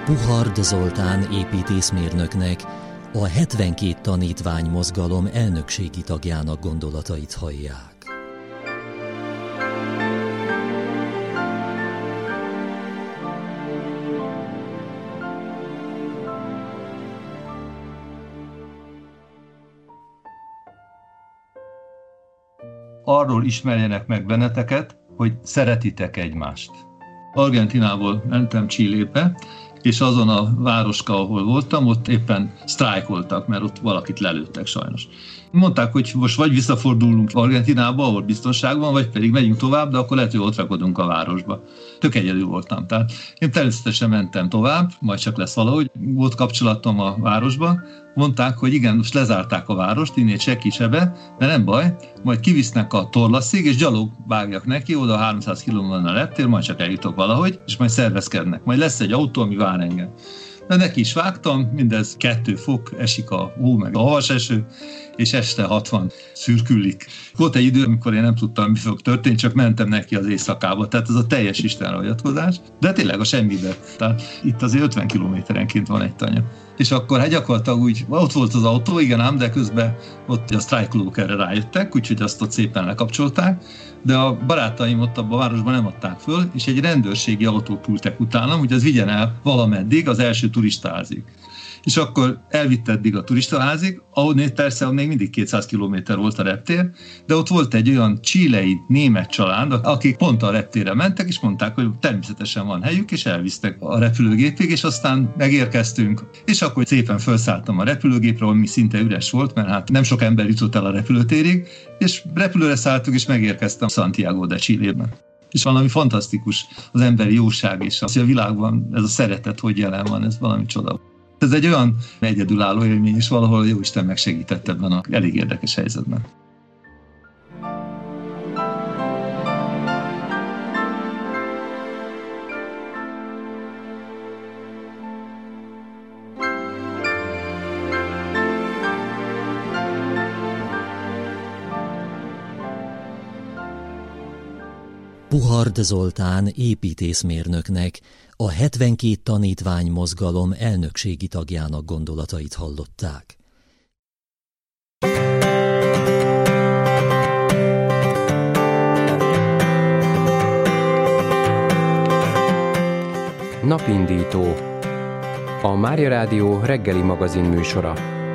Puhard Zoltán építészmérnöknek, a 72 tanítvány mozgalom elnökségi tagjának gondolatait hallják. Arról ismerjenek meg benneteket, hogy szeretitek egymást. Argentinából mentem Chilébe, és azon a városka, ahol voltam, ott éppen sztrájkoltak, mert ott valakit lelőttek sajnos. Mondták, hogy most vagy visszafordulunk Argentinába, ahol biztonság van, vagy pedig megyünk tovább, de akkor lehet, hogy ott rakodunk a városba. Tök egyedül voltam. Tehát én természetesen mentem tovább, majd csak lesz valahogy. Volt kapcsolatom a városba, mondták, hogy igen, most lezárták a várost, innét se kisebe, de nem baj, majd kivisznek a torlaszig, és gyalog vágjak neki, oda 300 km a reptér, majd csak eljutok valahogy, és majd szervezkednek. Majd lesz egy autó, ami vár engem. De neki is vágtam, mindez 2 fok, esik a hó, meg a havas eső, és este 60 szürkülik. Volt egy idő, amikor én nem tudtam, mi fog történni, csak mentem neki az éjszakába, tehát ez a teljes Istenre hagyatkozás, de tényleg a semmibe. Tehát itt azért 50 kilométerenként van egy tanya. És akkor hát gyakorlatilag úgy, ott volt az autó, igen ám, de közben ott a sztrájkolók erre rájöttek, úgyhogy azt ott szépen lekapcsolták, de a barátaim ott abban a városban nem adták föl, és egy rendőrségi autót küldtek utánam, hogy az vigyen el valameddig az első turistaházig. És akkor elvitt eddig a turistaházig, ahol persze még mindig 200 kilométer volt a reptér, de ott volt egy olyan chilei német család, akik pont a reptérre mentek, és mondták, hogy természetesen van helyük, és elvisztek a repülőgépig, és aztán megérkeztünk, és akkor szépen felszálltam a repülőgépre, ami szinte üres volt, mert hát nem sok ember jutott el a repülőtérig, és repülőre szálltunk, és megérkeztem Santiago de Chilében. És valami fantasztikus az emberi jóság, és az, hogy a világban ez a szeretet hogy jelen van, ez valami csoda. Ez egy olyan egyedülálló élmény, és valahol Jóisten megsegített ebben a elég érdekes helyzetben. Puhard Zoltán építészmérnöknek, a 72 tanítvány mozgalom elnökségi tagjának gondolatait hallották. Napindító. A Mária Rádió reggeli magazin műsora.